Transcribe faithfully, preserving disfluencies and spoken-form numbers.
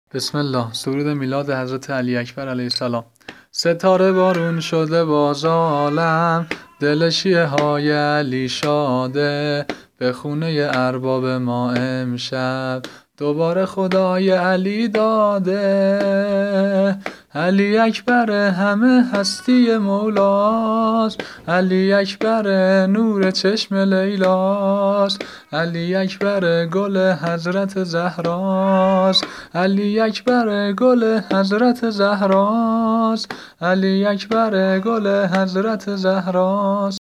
بسم الله. سرود میلاد حضرت علی اکبر علیه السلام. ستاره بارون شده باز عالم، دل شیعه های علی شاده، به خونه ارباب ما امشب دوباره خدای علی داده. علی اکبر همه هستی مولاست، علی اکبر نور چشم لیلاست، علی اکبر گل حضرت زهراست، علی اکبر گل حضرت زهراست، علی اکبر گل حضرت زهراست.